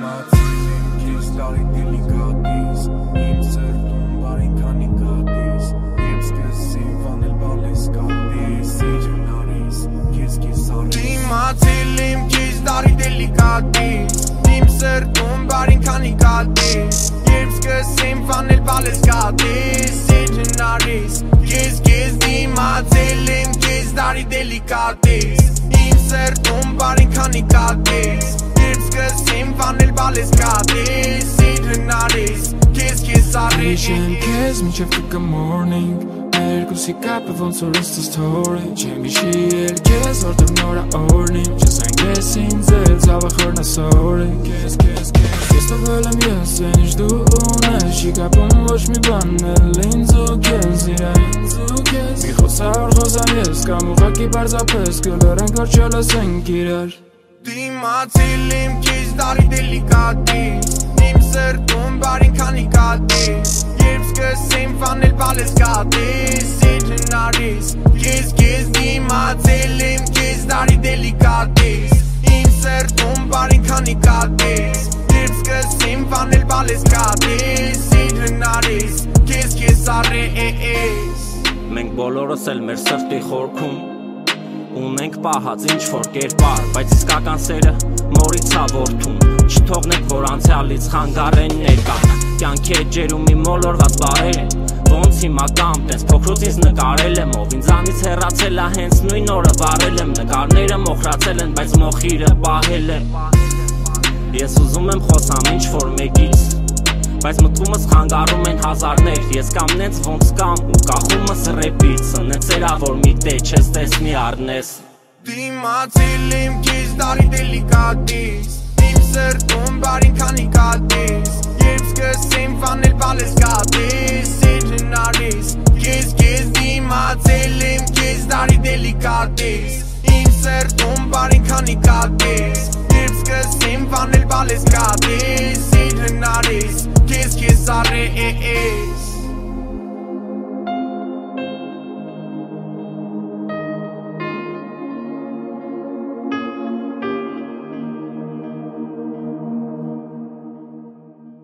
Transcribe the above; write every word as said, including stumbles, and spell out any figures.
Դիմացիլեմ քեզ տարի դելիկատիս Իմ սրտում բարին քանի կատիս Եվ սկսեմ վանել բալես կատիս Էջ հնարիս քեզ քեզ արիս Դիմացիլեմ քեզ տարի դելիկատիս Իմ սրտում բարին քանի կատիս Եվ սկսեմ վանել բալես կատիս Էջ հնարիս քեզ քեզ Դիմացիլեմ քեզ տարի դելիկատիս Իմ սրտում բարին քանի կատիս Սկսեմ վանել բալես կատիս Էջ հնարիս Քեզ քեզ արիս Հիշեմ քեզ մինչև տուկը morning Երկուսի կապը ոնց որ ինձ story Չեմ հիշի էլ քեզ որտև նորա օրնիմ Չսենք ես ինձ էլ ծավը խորնա sorry Քեզ քեզ քեզ Ես տվել եմ ես են ինչ դու ունես Չի կապում ոչ մի բան էլ ինձ ու քեզ իրա ինձ ու քեզ Մի խոսար խոսամ ես կամ ուղակի պարզապես Կլորենք որ չլսենք իրար Դիմացիլեմ քեզ տարի դելիկատիս Իմ սրտում բարին քանի կատիս Երբ սկսեմ վանել բալես կատիս Էջ հնարիս Քեզ քեզ դիմացիլեմ քեզ տարի դելիկատիս Իմ սրտում բարին քանի կատիս Երբ սկսեմ վանել բալես կատիս Էջ հնարիս Քեզ քեզ արիս Մենք բոլորս էլ մեր սրտի խորքում Ունենք պահած ինչ-որ կերպար, բայց իսկական սերը մորից ավորթում Չթողնենք, որ անցյալից խանգարեն ներկան Կյանքի էջերում մի մոլորված բարեր են Ոնց հիմա կամ տենց փոքրուց ինձ նկարել եմ Ով ինձանից հեռացել ա հենց նույն օրը վարել եմ Նկարները մոխրացել են, բայց մոխիրը պահել եմ Ես ուզում եմ խոսամ ինչ-որ մեկից Բայց մտքումս խանգարում են հազարներ Ես կամ նենց ոնց կամ ու կախումս ռեպից Նենց էրա որ մի տե չես տեսնի առնես Դիմացիլեմ քեզ տարի դելիկատիս Իմ սրտում բարին քանի կատիս Երբ սկսեմ վանել բալես կատիս Էջ հնարիս Քեզ քեզ դիմացիլեմ քեզ տարի դելիկատիս Իմ սրտում բարին քանի կատիս Երբ սկսեմ վանել բալես կատիս Էջ հնարիս Քեզ քեզ արիս